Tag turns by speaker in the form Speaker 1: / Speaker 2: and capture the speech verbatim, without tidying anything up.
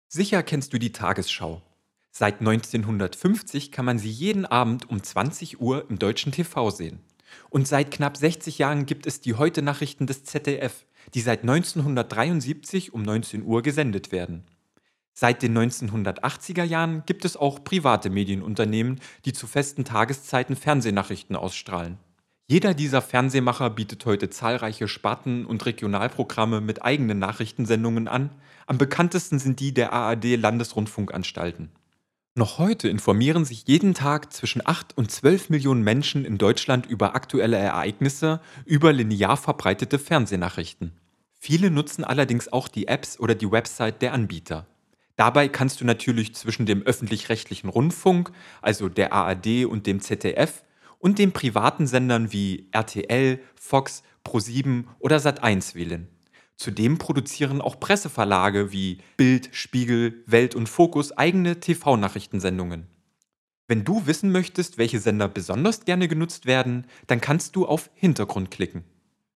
Speaker 1: Sicher kennst du die Tagesschau. Seit neunzehnhundertfünfzig kann man sie jeden Abend um zwanzig Uhr im deutschen T V sehen. Und seit knapp sechzig Jahren gibt es die Heute-Nachrichten des Z D F, die seit neunzehnhundertdreiundsiebzig um neunzehn Uhr gesendet werden. Seit den neunzehnhundertachtziger Jahren gibt es auch private Medienunternehmen, die zu festen Tageszeiten Fernsehnachrichten ausstrahlen. Jeder dieser Fernsehmacher bietet heute zahlreiche Sparten- und Regionalprogramme mit eigenen Nachrichtensendungen an. Am bekanntesten sind die der A R D-Landesrundfunkanstalten. Noch heute informieren sich jeden Tag zwischen acht und zwölf Millionen Menschen in Deutschland über aktuelle Ereignisse über linear verbreitete Fernsehnachrichten. Viele nutzen allerdings auch die Apps oder die Website der Anbieter. Dabei kannst du natürlich zwischen dem öffentlich-rechtlichen Rundfunk, also der A R D und dem Z D F, und den privaten Sendern wie R T L, Fox, ProSieben oder Sat eins wählen. Zudem produzieren auch Presseverlage wie Bild, Spiegel, Welt und Focus eigene T V-Nachrichtensendungen. Wenn du wissen möchtest, welche Sender besonders gerne genutzt werden, dann kannst du auf Hintergrund klicken.